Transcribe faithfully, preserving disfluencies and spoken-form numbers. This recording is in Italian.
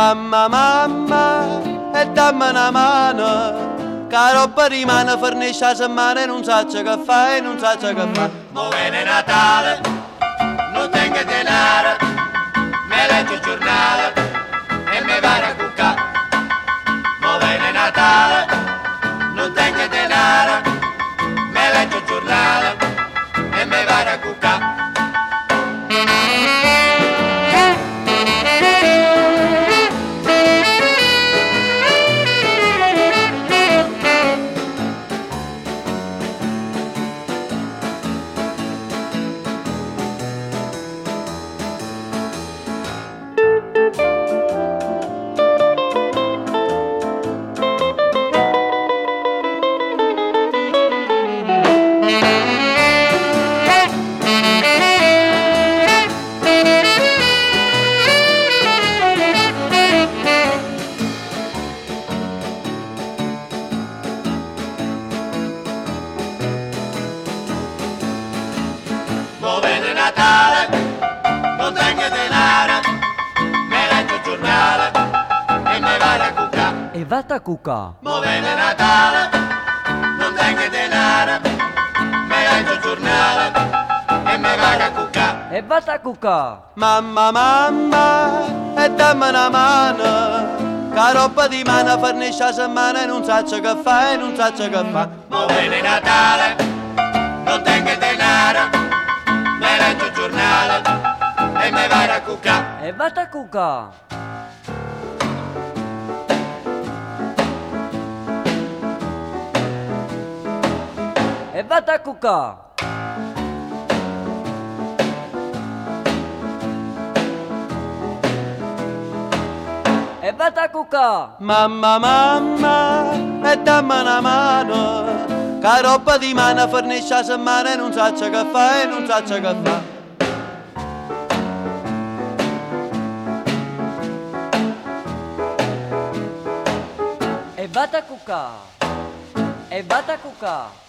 Mamma, mamma, e dammi una mano, che roba rimane fornisce a settimana e non sa che fa e non sa che fa. Mo' viene Natale, non tengo denaro, me leggo il giornale e mi vado a cuccare. Mo' viene Natale, non tengo denaro, me leggo il giornale e mi vado a cuccare. Mo' viene Natale, non tengo denaro, me leggo il giornale e me vado a cuccare. E vata a cucà. Mo' viene Natale, non tengo denaro, me leggo il giornale e me vado a cuccare. E vata a cucà. Mamma, mamma, e dammi una mano, che roba di mano fornisce a settimana e non sa che fa e non sa che fa. Mo' viene Natale, non tengo denaro, me leggo il giornale e me vado a cuccare. E vata a cucà. E vata a cucà. E vata a cucà. Mamma, mamma, e dammi una mano, che roba di mano fornisce a settimana e non sa che fa e non sa che fa. E vata a cucà. E vata a cucà.